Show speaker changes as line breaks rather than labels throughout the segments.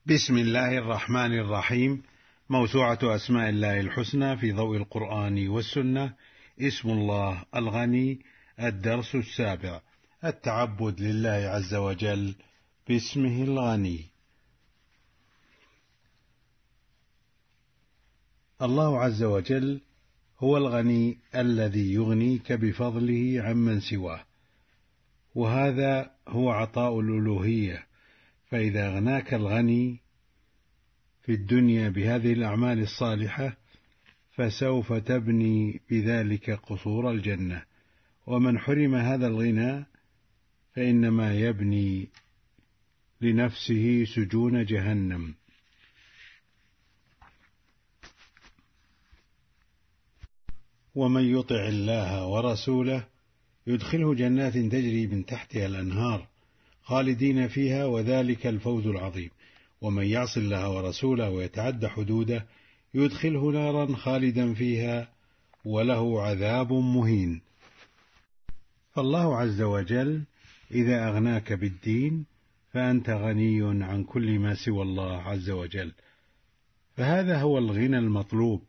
بسم الله الرحمن الرحيم. موسوعة أسماء الله الحسنى في ضوء القرآن والسنة. اسم الله الغني. الدرس 7. التعبد لله عز وجل باسمه الغني. الله عز وجل هو الغني الذي يغنيك بفضله عمن سواه، وهذا هو عطاء الألوهية. فإذا أغناك الغني في الدنيا بهذه الأعمال الصالحة فسوف تبني بذلك قصور الجنة، ومن حرم هذا الغنى فإنما يبني لنفسه سجون جهنم. ومن يطع الله ورسوله يدخله جنات تجري من تحتها الأنهار خالدين فيها، وذلك الفوز العظيم. ومن يعص الله ورسوله ويتعد حدوده يدخله نارا خالدا فيها وله عذاب مهين. فالله عز وجل إذا أغناك بالدين فأنت غني عن كل ما سوى الله عز وجل، فهذا هو الغنى المطلوب.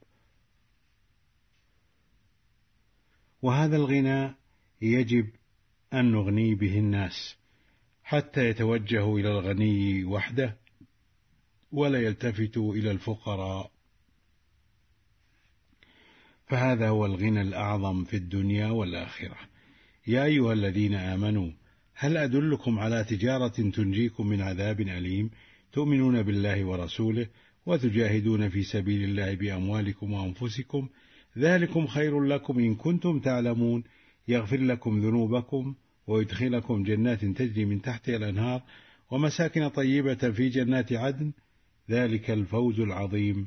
وهذا الغنى يجب أن نغني به الناس حتى يتوجهوا إلى الغني وحده ولا يلتفتوا إلى الفقراء، فهذا هو الغنى الأعظم في الدنيا والآخرة. يا أيها الذين آمنوا هل أدلكم على تجارة تنجيكم من عذاب أليم، تؤمنون بالله ورسوله وتجاهدون في سبيل الله بأموالكم وأنفسكم، ذلكم خير لكم إن كنتم تعلمون، يغفر لكم ذنوبكم ويدخلكم جنات تجري من تحتها الأنهار ومساكن طيبة في جنات عدن، ذلك الفوز العظيم.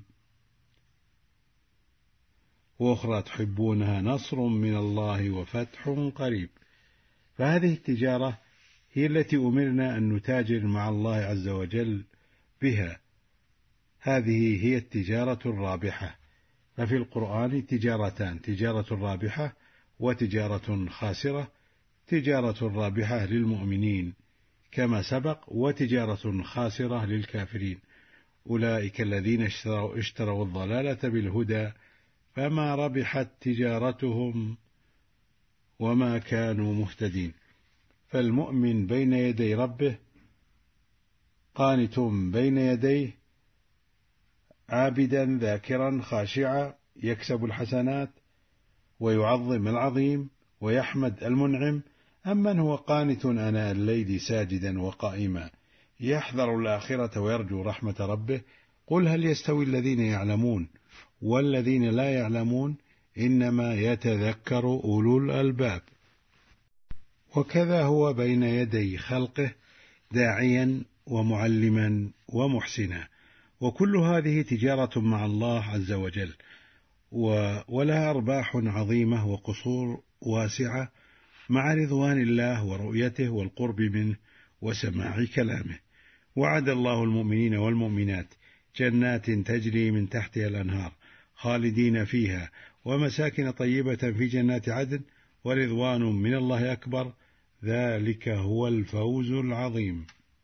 وأخرى تحبونها نصر من الله وفتح قريب. فهذه التجارة هي التي أمرنا أن نتاجر مع الله عز وجل بها، هذه هي التجارة الرابحة. ففي القرآن تجارتان: تجارة رابحة وتجارة خاسرة. تجارة رابحة للمؤمنين كما سبق، وتجارة خاسرة للكافرين. أولئك الذين اشتروا الضلالة بالهدى فما ربحت تجارتهم وما كانوا مهتدين. فالمؤمن بين يدي ربه قانت بين يديه عابدا ذاكرا خاشعا يكسب الحسنات ويعظم العظيم ويحمد المنعم، أمن هو قانت آناء الليل ساجدا وقائما يحذر الآخرة ويرجو رحمة ربه. قل هل يستوي الذين يعلمون والذين لا يعلمون، إنما يتذكر أولو الألباب. وكذا هو بين يدي خلقه داعيا ومعلما ومحسنا، وكل هذه تجارة مع الله عز وجل، ولها أرباح عظيمة وقصور واسعة مع رضوان الله ورؤيته والقرب منه وسماع كلامه. وعد الله المؤمنين والمؤمنات جنات تجري من تحتها الأنهار خالدين فيها ومساكن طيبة في جنات عدن ورضوان من الله أكبر، ذلك هو الفوز العظيم.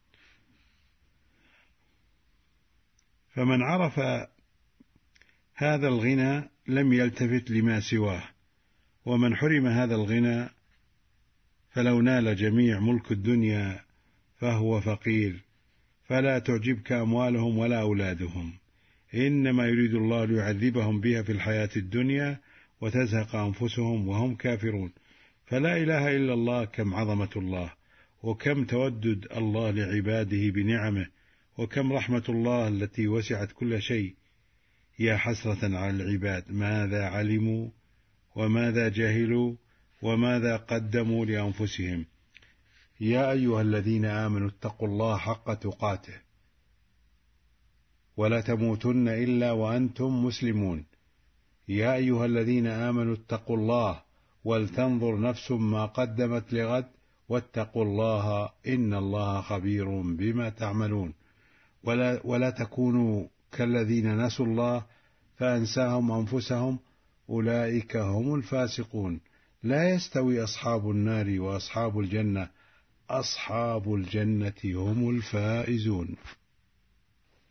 فمن عرف هذا الغنى لم يلتفت لما سواه، ومن حرم هذا الغنى فلو نال جميع ملك الدنيا فهو فقير. فلا تعجبك أموالهم ولا أولادهم، إنما يريد الله ليعذبهم بها في الحياة الدنيا وتزهق أنفسهم وهم كافرون. فلا إله إلا الله، كم عظمة الله، وكم تودد الله لعباده بنعمه، وكم رحمة الله التي وسعت كل شيء. يا حسرة على العباد، ماذا علموا وماذا جهلوا وماذا قدموا لأنفسهم. يا أيها الذين آمنوا اتقوا الله حق تقاته ولا تموتن إلا وأنتم مسلمون. يا أيها الذين آمنوا اتقوا الله ولتنظر نفس ما قدمت لغد واتقوا الله إن الله خبير بما تعملون. ولا تكونوا كالذين نسوا الله فأنساهم أنفسهم أولئك هم الفاسقون. لا يستوي أصحاب النار وأصحاب الجنة، أصحاب الجنة هم الفائزون.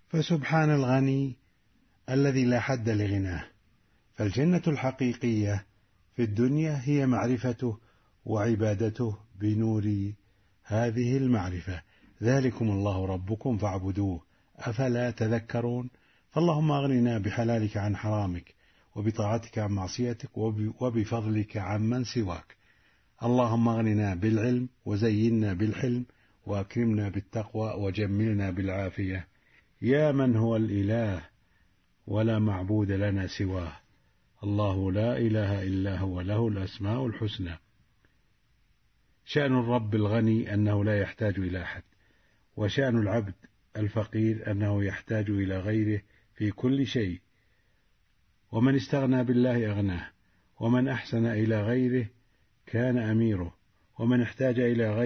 فسبحان الغني الذي لا حد لغناه. فالجنة الحقيقية في الدنيا هي معرفته وعبادته بنور هذه المعرفة. ذلكم الله ربكم فاعبدوه أفلا تذكرون. فاللهم أغننا بحلالك عن حرامك، وبطاعتك عن معصيتك، وبفضلك عمن سواك. اللهم أغننا بالعلم، وزينا بالحلم، وأكرمنا بالتقوى، وجملنا بالعافية، يا من هو الإله ولا معبود لنا سواه. الله لا إله إلا هو، له الأسماء الحسنى. شأن الرب الغني أنه لا يحتاج إلى أحد، وشأن العبد الفقير أنه يحتاج إلى غيره في كل شيء. ومن استغنى بالله أغناه، ومن أحسن إلى غيره كان أميره، ومن احتاج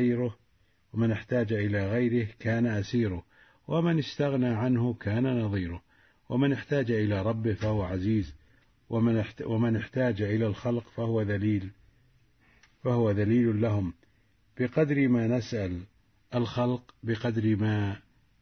إلى غيره كان أسيره، ومن استغنى عنه كان نظيره. ومن احتاج إلى ربه فهو عزيز، ومن احتاج إلى الخلق فهو ذليل لهم. بقدر ما نسأل الخلق بقدر ما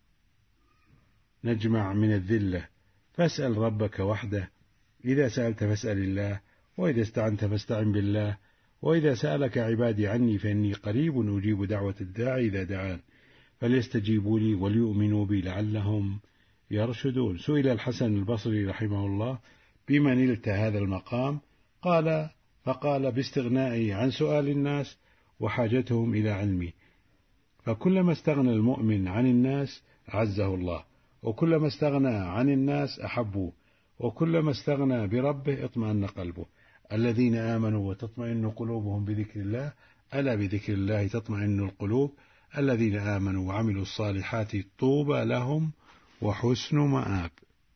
نجمع من الذلة. فاسأل ربك وحده. إذا سألت فاسأل الله، وإذا استعنت فاستعن بالله. وإذا سألك عبادي عني فإني قريب أجيب دعوة الداعي إذا دعان، فليستجيبوا لي وليؤمنوا بي لعلهم يرشدون. سئل الحسن البصري رحمه الله: بما نلت هذا المقام؟ فقال: باستغنائي عن سؤال الناس وحاجتهم إلى علمي. فكلما استغنى المؤمن عن الناس عزه الله، وكلما استغنى عن الناس أحبوه، وكلما استغنى بربه اطمأن قلبه. الذين آمنوا وتطمئن قلوبهم بذكر الله، ألا بذكر الله تطمئن القلوب. الذين آمنوا وعملوا الصالحات طوبى لهم وحسن مآب.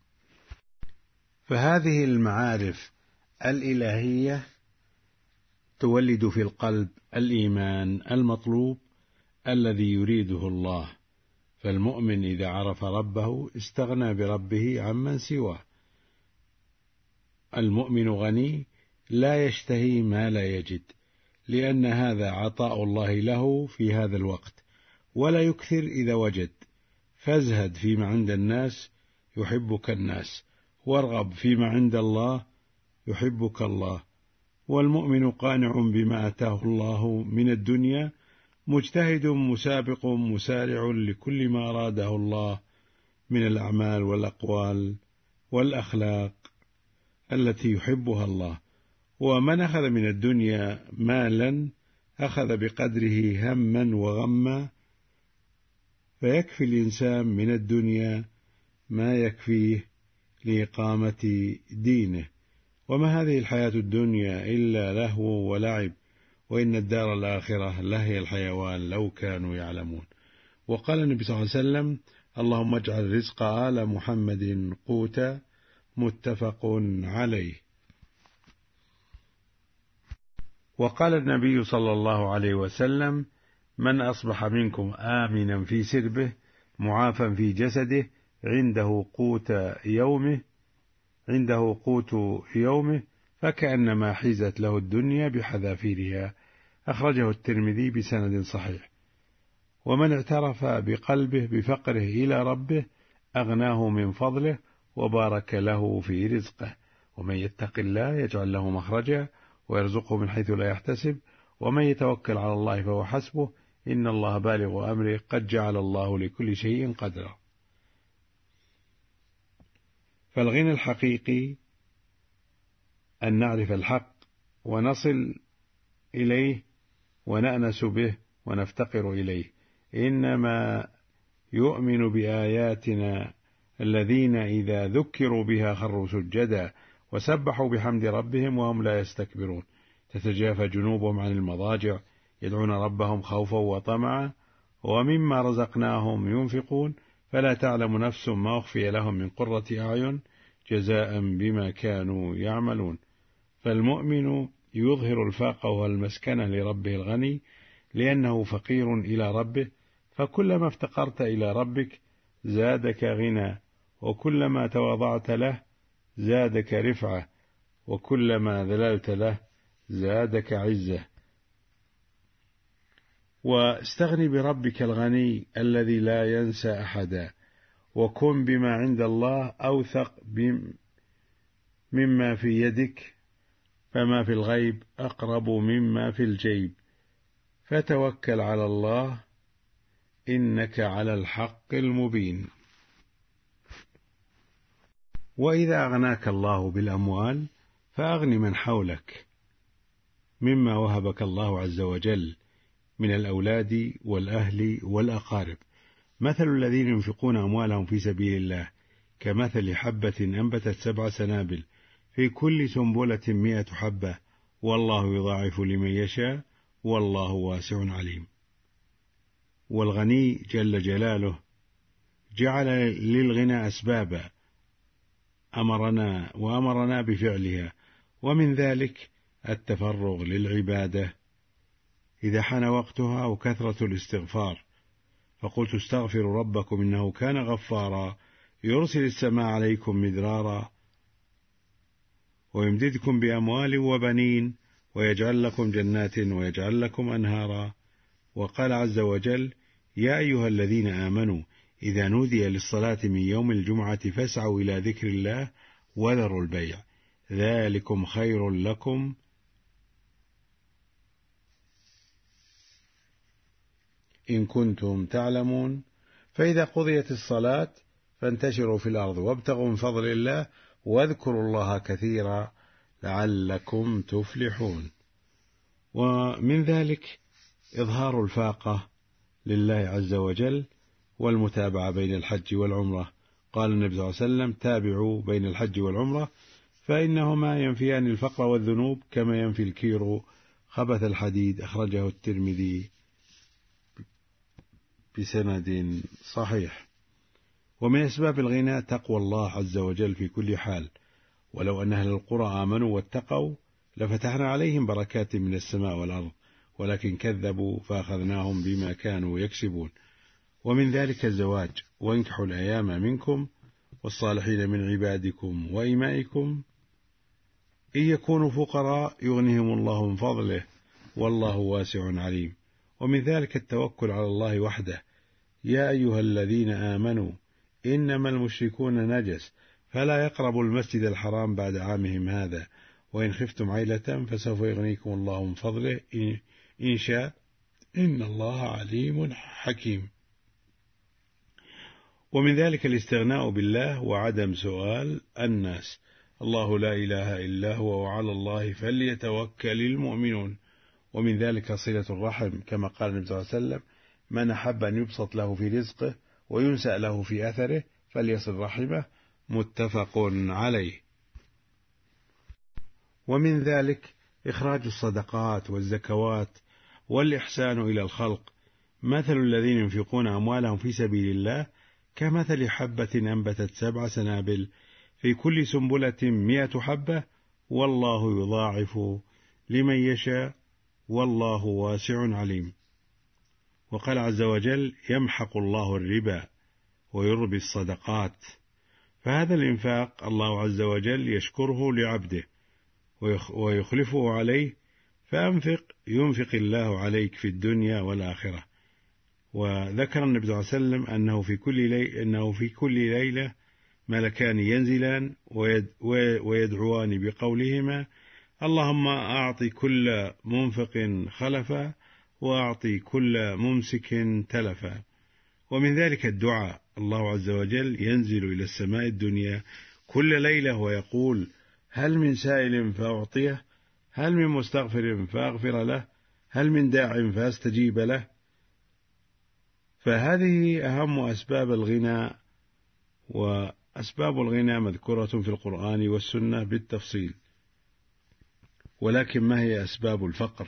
فهذه المعارف الإلهية تولد في القلب الإيمان المطلوب الذي يريده الله. فالمؤمن إذا عرف ربه استغنى بربه عمن سواه. المؤمن غني لا يشتهي ما لا يجد، لأن هذا عطاء الله له في هذا الوقت، ولا يكثر إذا وجد. فازهد فيما عند الناس يحبك الناس، وارغب فيما عند الله يحبك الله. والمؤمن قانع بما أتاه الله من الدنيا، مجتهد مسابق مسارع لكل ما أراده الله من الأعمال والأقوال والأخلاق التي يحبها الله. ومن أخذ من الدنيا مالا أخذ بقدره هما وغما، فيكفي الإنسان من الدنيا ما يكفيه لإقامة دينه. وما هذه الحياة الدنيا إلا لهو ولعب، وإن الدار الآخرة لهي الحيوان لو كانوا يعلمون. وقال النبي صلى الله عليه وسلم: اللهم اجعل رزق آل محمد قوتا. متفق عليه. وقال النبي صلى الله عليه وسلم: من أصبح منكم آمنا في سربه معافا في جسده عنده قوت يومه فكأنما حيزت له الدنيا بحذافيرها. أخرجه الترمذي بسند صحيح. ومن اعترف بقلبه بفقره إلى ربه أغناه من فضله وبارك له في رزقه. ومن يتق الله يجعل له مخرجا ويرزقه من حيث لا يحتسب، ومن يتوكل على الله فهو حسبه، إن الله بالغ أمره، قد جعل الله لكل شيء قدرا. فالغنى الحقيقي أن نعرف الحق ونصل إليه ونأنس به ونفتقر إليه. إنما يؤمن بآياتنا الذين إذا ذكروا بها خروا سجدا وسبحوا بحمد ربهم وهم لا يستكبرون. تتجافى جنوبهم عن المضاجع يدعون ربهم خوفا وطمعا ومما رزقناهم ينفقون، فلا تعلم نفس ما أخفي لهم من قرة أعين جزاء بما كانوا يعملون. فالمؤمن يظهر الفاقة والمسكنة لربه الغني لأنه فقير إلى ربه، فكلما افتقرت إلى ربك زادك غنى، وكلما تواضعت له زادك رفعة، وكلما ذللت له زادك عزة. واستغن بربك الغني الذي لا ينسى أحدا، وكن بما عند الله أوثق مما في يدك، فما في الغيب أقرب مما في الجيب، فتوكل على الله إنك على الحق المبين. وإذا أغناك الله بالأموال فأغن من حولك مما وهبك الله عز وجل من الأولاد والأهل والأقارب. مثل الذين ينفقون أموالهم في سبيل الله كمثل حبة أنبتت 7 سنابل في كل سنبلة 100 حبة، والله يضاعف لمن يشاء والله واسع عليم. والغني جل جلاله جعل للغنى أسبابا وأمرنا بفعلها، ومن ذلك التفرغ للعبادة إذا حان وقتها وكثرة الاستغفار. فقلت استغفروا ربكم إنه كان غفارا يرسل السماء عليكم مدرارا ويمددكم بأموال وبنين ويجعل لكم جنات ويجعل لكم أنهارا. وقال عز وجل: يا أيها الذين آمنوا إذا نودي للصلاة من يوم الجمعة فاسعوا إلى ذكر الله وذروا البيع ذلكم خير لكم إن كنتم تعلمون. فإذا قضيت الصلاة فانتشروا في الأرض وابتغوا من فضل الله واذكروا الله كثيرا لعلكم تفلحون. ومن ذلك إظهار الفاقة لله عز وجل والمتابعة بين الحج والعمرة. قال النبي صلى الله عليه وسلم: تابعوا بين الحج والعمرة فإنهما ينفيان الفقر والذنوب كما ينفي الكير خبث الحديد. أخرجه الترمذي بسند صحيح. ومن أسباب الغنى تقوى الله عز وجل في كل حال، ولو أن أهل القرى آمنوا واتقوا لفتحنا عليهم بركات من السماء والأرض ولكن كذبوا فأخذناهم بما كانوا يكسبون. ومن ذلك الزواج: وانكحوا الأيام منكم والصالحين من عبادكم وإمائكم إن يكونوا فقراء يغنيهم الله من فضله والله واسع عليم. ومن ذلك التوكل على الله وحده: يا أيها الذين آمنوا إنما المشركون نجس فلا يقربوا المسجد الحرام بعد عامهم هذا وإن خفتم عيلة فسوف يغنيكم الله من فضله إن شاء إن الله عليم حكيم. ومن ذلك الاستغناء بالله وعدم سؤال الناس: الله لا إله إلا هو وعلى الله فليتوكل المؤمنون. ومن ذلك صلة الرحم كما قال النبي صلى الله عليه وسلم: من أحب أن يبسط له في رزقه وينسأ له في أثره فليصل رحمه، متفق عليه. ومن ذلك إخراج الصدقات والزكوات والإحسان إلى الخلق. مثل الذين ينفقون أموالهم في سبيل الله كمثل حبة أنبتت 7 سنابل في كل سنبلة 100 حبة والله يضاعف لمن يشاء والله واسع عليم. وقال عز وجل: يمحق الله الربا ويربي الصدقات. فهذا الإنفاق الله عز وجل يشكره لعبده ويخلفه عليه، فأنفق ينفق الله عليك في الدنيا والآخرة. وذكر النبي صلى الله عليه وسلم أنه في كل ليلة ملكان ينزلان ويدعوان بقولهما: اللهم أعطي كل منفق خلفا وأعطي كل ممسك تلفا. ومن ذلك الدعاء: الله عز وجل ينزل إلى السماء الدنيا كل ليلة ويقول: هل من سائل فأعطيه، هل من مستغفر فأغفر له، هل من داع فأستجيب له. فهذه أهم أسباب الغنى، وأسباب الغنى مذكورة في القرآن والسنة بالتفصيل. ولكن ما هي أسباب الفقر؟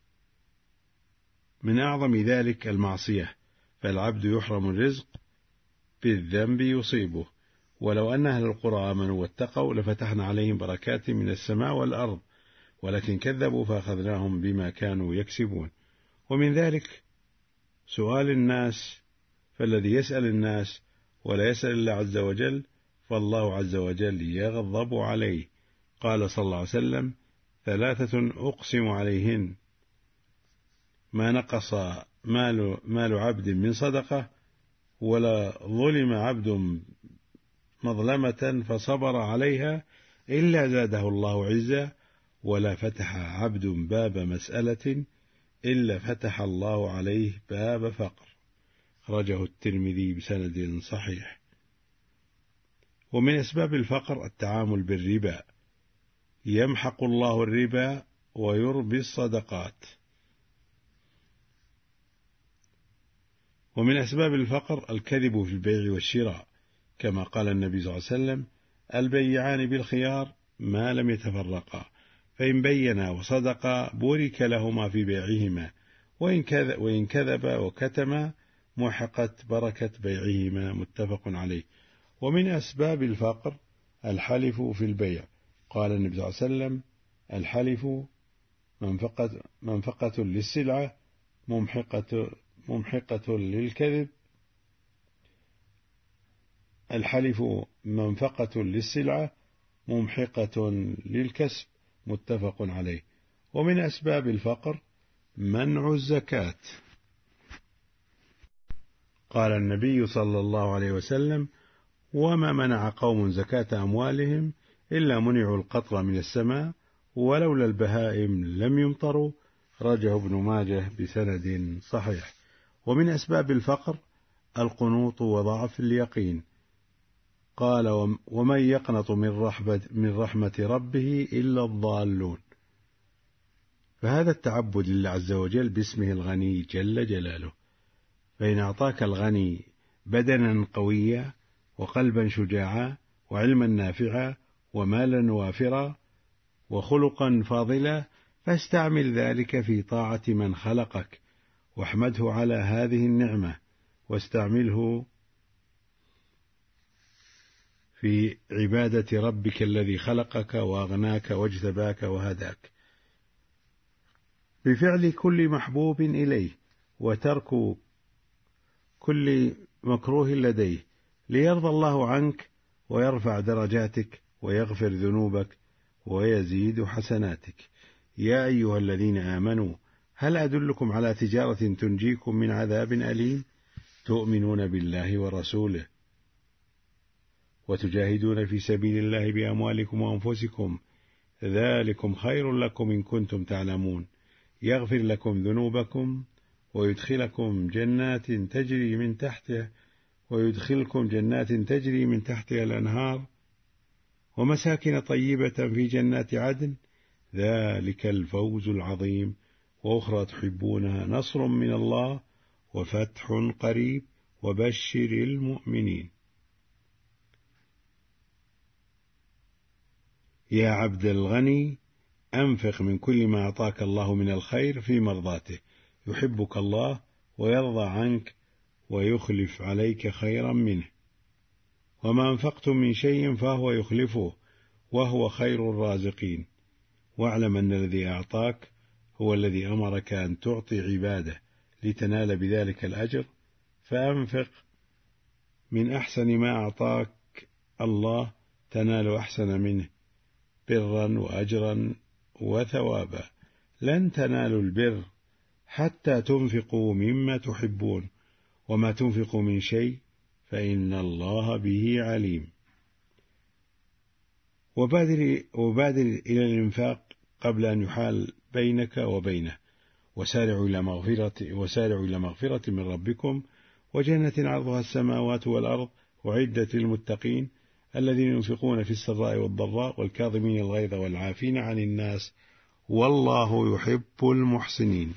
من أعظم ذلك المعصية، فالعبد يحرم الرزق بالذنب يصيبه. ولو أن أهل القرى آمنوا واتقوا لفتحنا عليهم بركات من السماء والأرض ولكن كذبوا فأخذناهم بما كانوا يكسبون. ومن ذلك سؤال الناس، فالذي يسأل الناس ولا يسأل الله عز وجل فالله عز وجل يغضب عليه. قال صلى الله عليه وسلم: 3 أقسم عليهن ما نقص مال عبد من صدقة ولا ظلم عبد مظلمة فصبر عليها إلا زاده الله عزا، ولا فتح عبد باب مسألة إلا فتح الله عليه باب فقر. خرجه الترمذي بسند صحيح. ومن أسباب الفقر التعامل بالربا، يمحق الله الربا ويربي الصدقات. ومن أسباب الفقر الكذب في البيع والشراء، كما قال النبي صلى الله عليه وسلم: البيعان بالخيار ما لم يتفرقا، فإن بينا وصدقا بورك لهما في بيعهما، وإن كذبا وكتما محقت بركة بيعهما. متفق عليه. ومن أسباب الفقر الحلف في البيع، قال النبي صلى الله عليه وسلم: الحلف منفقة للسلعة ممحقة للكذب. الحلف منفقة للسلعة ممحقة للكسب. متفق عليه. ومن أسباب الفقر منع الزكاة، قال النبي صلى الله عليه وسلم: وما منع قوم زكاة أموالهم إلا منعوا القطر من السماء، ولولا البهائم لم يمطروا. رجه ابن ماجه بسند صحيح. ومن أسباب الفقر القنوط وضعف اليقين، قال: ومن يقنط من رحمة ربه إلا الضالون. فهذا التعبد لله عز وجل باسمه الغني جل جلاله، فإن أعطاك الغني بدنا قويا وقلبا شجاعا وعلما نافعا ومالا وافرا وخلقا فاضلا، فاستعمل ذلك في طاعة من خلقك، واحمده على هذه النعمة، واستعمله في عبادة ربك الذي خلقك وأغناك واجتباك وهداك، بفعل كل محبوب إليه وترك كل مكروه لديه، ليرضى الله عنك ويرفع درجاتك ويغفر ذنوبك ويزيد حسناتك. يا أيها الذين آمنوا هل أدلكم على تجارة تنجيكم من عذاب أليم؟ تؤمنون بالله ورسوله وتجاهدون في سبيل الله بأموالكم وأنفسكم، ذلكم خير لكم إن كنتم تعلمون، يغفر لكم ذنوبكم ويدخلكم جنات تجري من تحتها الأنهار، ومساكن طيبة في جنات عدن، ذلك الفوز العظيم. وأخرى تحبونها، نصر من الله وفتح قريب وبشر المؤمنين. يا عبد الغني أنفق من كل ما أعطاك الله من الخير في مرضاته، يحبك الله ويرضى عنك ويخلف عليك خيرا منه. وما أنفقتم من شيء فهو يخلفه وهو خير الرازقين. واعلم أن الذي أعطاك هو الذي أمرك أن تعطي عباده لتنال بذلك الأجر، فأنفق من أحسن ما أعطاك الله تنال أحسن منه برا وأجرا وثوابا. لن تنالوا البر حتى تنفقوا مما تحبون، وما تنفقوا من شيء فإن الله به عليم. وبادر إلى الإنفاق قبل أن يحال بينك وبينه، وسارعوا إلى مغفرة من ربكم وجنة عرضها السماوات والأرض أعدت للمتقين الذين ينفقون في السراء والضراء والكاظمين الغيظ والعافين عن الناس والله يحب المحسنين.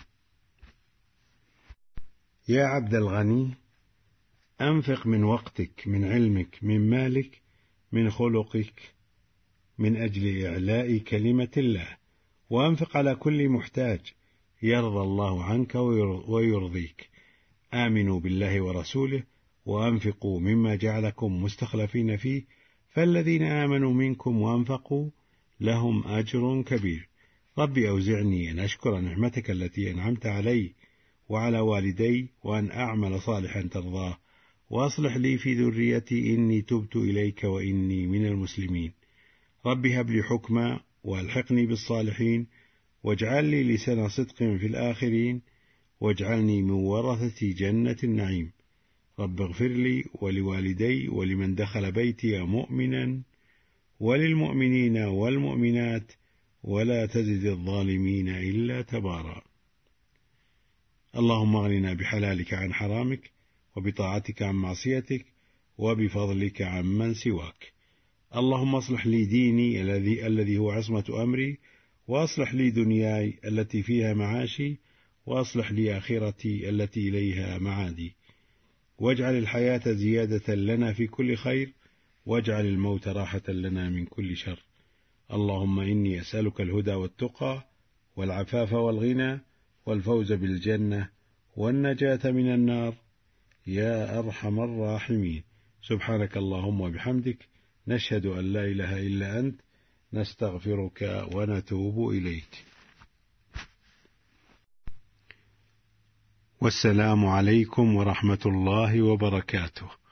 يا عبد الغني أنفق من وقتك، من علمك، من مالك، من خلقك، من أجل إعلاء كلمة الله، وأنفق على كل محتاج يرضى الله عنك ويرضيك. آمنوا بالله ورسوله وأنفقوا مما جعلكم مستخلفين فيه، فالذين آمنوا منكم وأنفقوا لهم أجر كبير. رب أوزعني أن أشكر نعمتك التي أنعمت علي وعلى والدي، وأن أعمل صالحا ترضاه، وأصلح لي في ذريتي إني تبت إليك وإني من المسلمين. رب هب لي حكما وألحقني بالصالحين، واجعل لي لسان صدق في الآخرين، واجعلني من ورثة جنة النعيم. رب اغفر لي ولوالدي ولمن دخل بيتي مؤمنا وللمؤمنين والمؤمنات ولا تزد الظالمين إلا تبارا. اللهم اغننا بحلالك عن حرامك وبطاعتك عن معصيتك وبفضلك عن من سواك. اللهم اصلح لي ديني الذي هو عصمة أمري، وأصلح لي دنياي التي فيها معاشي، وأصلح لي آخرتي التي إليها معادي، واجعل الحياة زيادة لنا في كل خير، واجعل الموت راحة لنا من كل شر. اللهم إني أسألك الهدى والتقى والعفاف والغنى والفوز بالجنة والنجاة من النار يا أرحم الراحمين. سبحانك اللهم وبحمدك، نشهد أن لا إله إلا أنت، نستغفرك ونتوب إليك. والسلام عليكم ورحمة الله وبركاته.